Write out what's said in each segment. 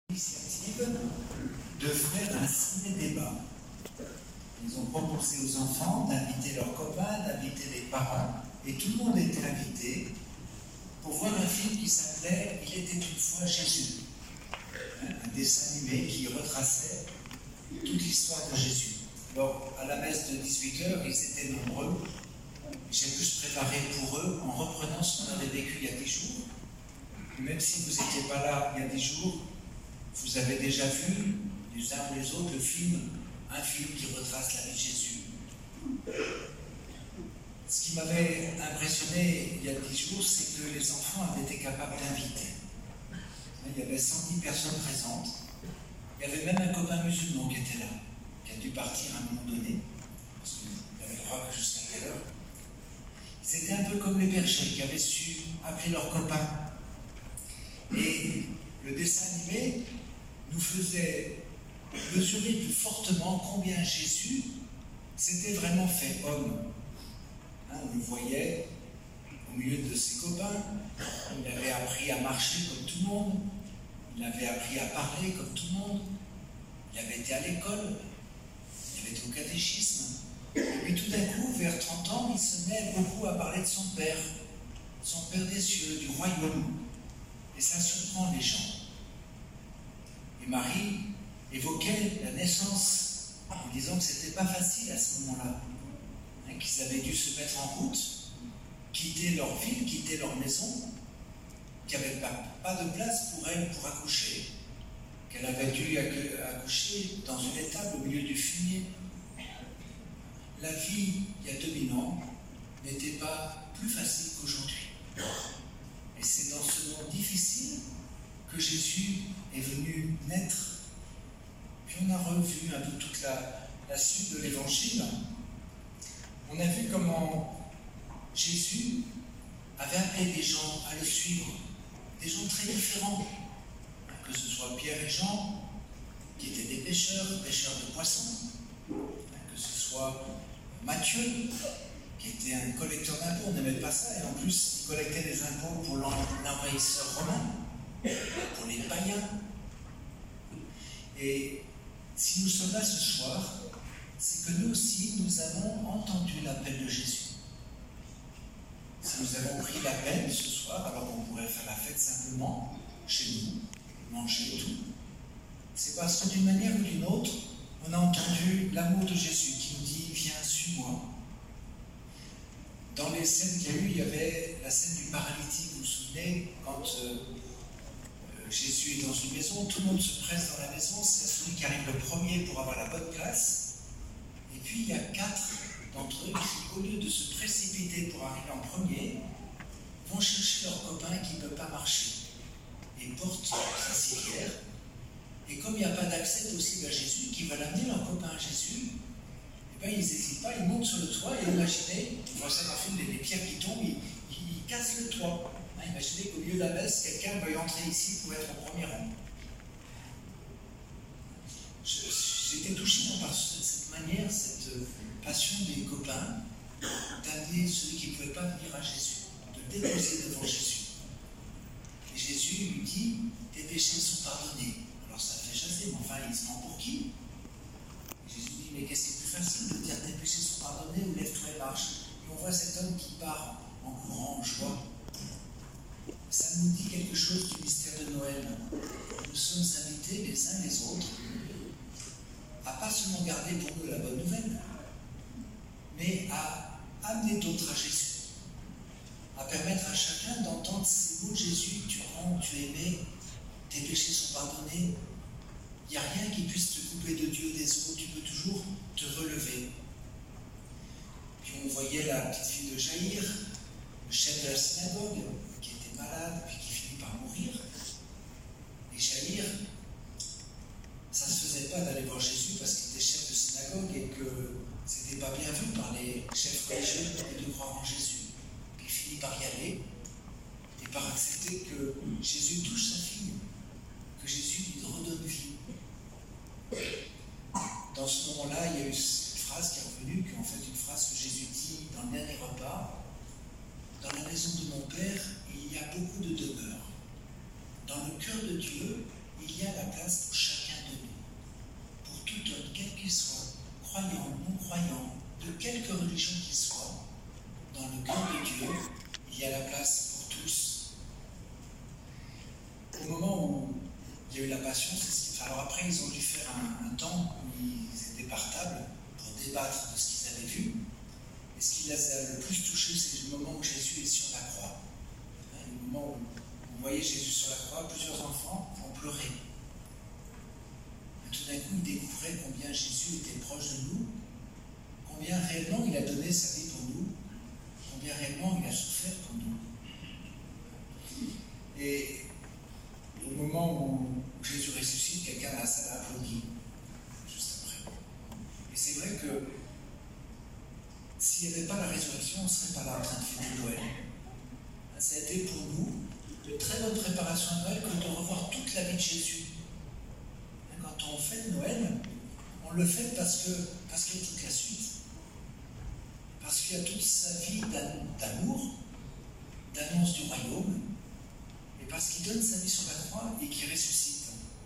l'initiative de faire un ciné-débat. Ils ont proposé aux enfants d'inviter leurs copains, d'inviter les parents, et tout le monde était invité pour voir un film qui s'appelait « Il était une fois Jésus », un dessin animé qui retraçait toute l'histoire de Jésus. Alors, à la messe de 18h, ils étaient nombreux. J'ai pu se préparer pour eux en reprenant ce qu'on avait vécu il y a 10 jours. Et même si vous n'étiez pas là il y a 10 jours, vous avez déjà vu, les uns ou les autres, le film, un film qui retrace la vie de Jésus. Ce qui m'avait impressionné il y a 10 jours, c'est que les enfants avaient été capables d'inviter. Il y avait 110 personnes présentes. Il y avait même un copain musulman qui était là, qui a dû partir à un moment donné, parce qu'il avait le droit jusqu'à quelle heure. C'était un peu comme les bergers qui avaient su appeler leurs copains. Et le dessin animé nous faisait mesurer plus fortement combien Jésus s'était vraiment fait homme. On le voyait au milieu de ses copains, il avait appris à marcher comme tout le monde, il avait appris à parler comme tout le monde, il avait été à l'école, il avait été au catéchisme. Et puis tout d'un coup, vers 30 ans, il se met beaucoup à parler de son Père des cieux, du royaume. Et ça surprend les gens. Et Marie évoquait la naissance en disant que c'était pas facile à ce moment-là, qu'ils avaient dû se mettre en route, quitter leur ville, quitter leur maison, qu'il n'y avait pas de place pour elle pour accoucher, qu'elle avait dû accoucher dans une étable au milieu du fumier. La vie, il y a 2000 ans, n'était pas plus facile qu'aujourd'hui. Et c'est dans ce monde difficile que Jésus est venu naître. Puis on a revu un peu toute la suite de l'Évangile. On a vu comment Jésus avait appelé des gens à le suivre, des gens très différents, que ce soit Pierre et Jean, qui étaient des pêcheurs de poissons, que ce soit Matthieu, qui était un collecteur d'impôts, on n'aimait pas ça, et en plus, il collectait des impôts pour l'envahisseur romain, pour les païens. Et si nous sommes là ce soir, c'est que nous aussi, nous avons entendu l'appel de Jésus. Si nous avons pris l'appel ce soir, alors on pourrait faire la fête simplement, chez nous, manger tout. C'est parce que d'une manière ou d'une autre, on a entendu l'amour de Jésus qui nous dit « Viens, suis-moi ». Dans les scènes qu'il y a eu, il y avait la scène du paralytique, vous vous souvenez, quand Jésus est dans une maison, tout le monde se presse dans la maison, c'est celui qui arrive le premier pour avoir la bonne place. Et puis il y a 4 d'entre eux qui, au lieu de se précipiter pour arriver en premier, vont chercher leur copain qui ne peut pas marcher et portent sa civière. Et comme il n'y a pas d'accès possible à Jésus, qui va l'amener leur copain à Jésus, eh bien, ils n'hésitent pas, ils montent sur le toit et imaginez, on voit ça dans le film, les pierres qui tombent, ils cassent le toit. Imaginez qu'au lieu de la messe, quelqu'un veuille entrer ici pour être au premier rang. J'étais touché par cette manière, cette passion des copains d'amener celui qui ne pouvait pas venir à Jésus, de le déposer devant Jésus. Et Jésus lui dit, tes péchés sont pardonnés. Alors ça fait jaser, mais enfin il se prend pour qui? Et Jésus dit, mais qu'est-ce qui est plus facile de dire tes péchés sont pardonnés ou lève-toi et marche? Et on voit cet homme qui part en courant, en joie. Ça nous dit quelque chose du mystère de Noël. Nous sommes invités les uns les autres à pas seulement garder pour nous la bonne nouvelle, mais à amener d'autres à Jésus, à permettre à chacun d'entendre ces mots de Jésus, tu rends, tu es aimé, tes péchés sont pardonnés, il n'y a rien qui puisse te couper de Dieu, des autres, tu peux toujours te relever. Puis on voyait la petite fille de Jaïr, le chef de la synagogue, qui était malade, puis qui finit par mourir. Et Jaïr, ça ne se faisait pas d'aller voir Jésus parce qu'il était chef de synagogue et que c'était pas bien vu par les chefs religieux de croire en Jésus. Il finit par y aller et par accepter que Jésus touche sa fille, que Jésus lui redonne vie. Dans ce moment-là, il y a eu cette phrase qui est revenue, qui est en fait une phrase que Jésus dit dans le dernier repas. Dans la maison de mon Père, il y a beaucoup de demeures. Dans le cœur de Dieu, il y a la place y a eu la passion, c'est ce qui... Alors après, ils ont dû faire un temps où ils étaient par table pour débattre de ce qu'ils avaient vu. Et ce qui les a le plus touchés, c'est le moment où Jésus est sur la croix. Le moment où vous voyez Jésus sur la croix, plusieurs enfants ont pleuré. Et tout d'un coup, ils découvraient combien Jésus était proche de nous, combien réellement il a donné sa vie pour nous, combien réellement il a souffert pour nous. Et au moment où Jésus ressuscite, quelqu'un à la salle applaudit, juste après. Et c'est vrai que s'il n'y avait pas la résurrection, on ne serait pas là en train de fêter Noël. Ça a été pour nous de très bonne préparation à Noël que de revoir toute la vie de Jésus. Quand on fête Noël, on le fait parce qu'il y a toute la suite. Parce qu'il y a toute sa vie d'amour, d'annonce du royaume, et parce qu'il donne sa vie sur la croix et qu'il ressuscite.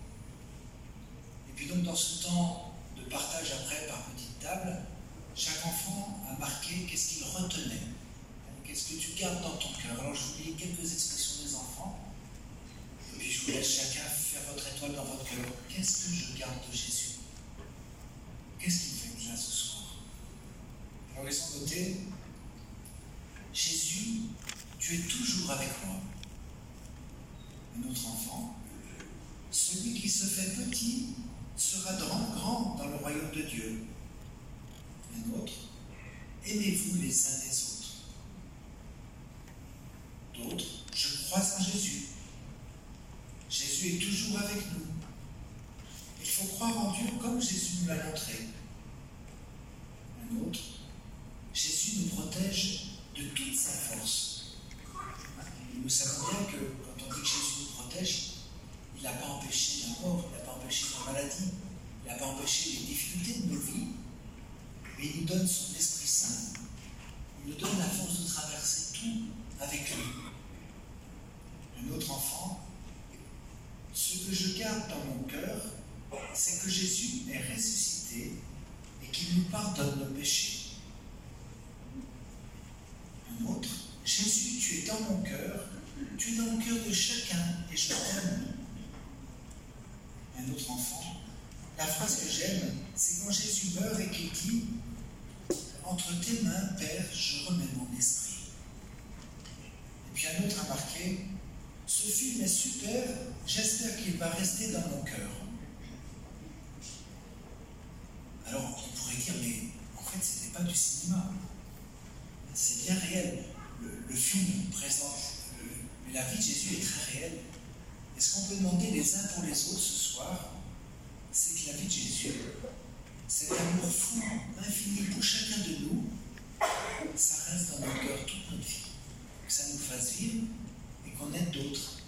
Et puis donc dans ce temps de partage après par petite table, chaque enfant a marqué qu'est-ce qu'il retenait. Qu'est-ce que tu gardes dans ton cœur? Alors je vous lis quelques expressions des enfants, et puis je vous laisse chacun faire votre étoile dans votre cœur. Qu'est-ce que je garde de Jésus? Qu'est-ce qui me fait bien ce soir? Alors ils ont noté, Jésus, tu es toujours avec moi. Un autre enfant, celui qui se fait petit sera grand dans le royaume de Dieu. Un autre, aimez-vous les uns les autres. D'autres, je crois en Jésus. Jésus est toujours avec nous. Il faut croire en Dieu comme Jésus nous l'a montré. Un autre, Jésus nous protège de toute sa force. Nous savons bien que quand on dit que Jésus nous protège, il n'a pas empêché la mort, il n'a pas empêché la maladie, il n'a pas empêché les difficultés de nos vies, mais il nous donne son Esprit Saint. Il nous donne la force de traverser tout avec lui. Un autre enfant, ce que je garde dans mon cœur, c'est que Jésus est ressuscité et qu'il nous pardonne nos péchés. Un autre, Jésus, tu es dans mon cœur, tu es dans le cœur de chacun et je t'aime. Un autre enfant, la phrase que j'aime, c'est quand Jésus meurt et qu'il dit « Entre tes mains, Père, je remets mon esprit. » Et puis un autre a marqué « Ce film est super, j'espère qu'il va rester dans mon cœur. » Alors on pourrait dire « Mais en fait, ce n'était pas du cinéma. C'est bien réel. Le film présente, mais la vie de Jésus est très réelle. Et ce qu'on peut demander les uns pour les autres ce soir, c'est que la vie de Jésus, cet amour fou, infini pour chacun de nous, ça reste dans nos cœurs toute notre vie. Que ça nous fasse vivre et qu'on aide d'autres.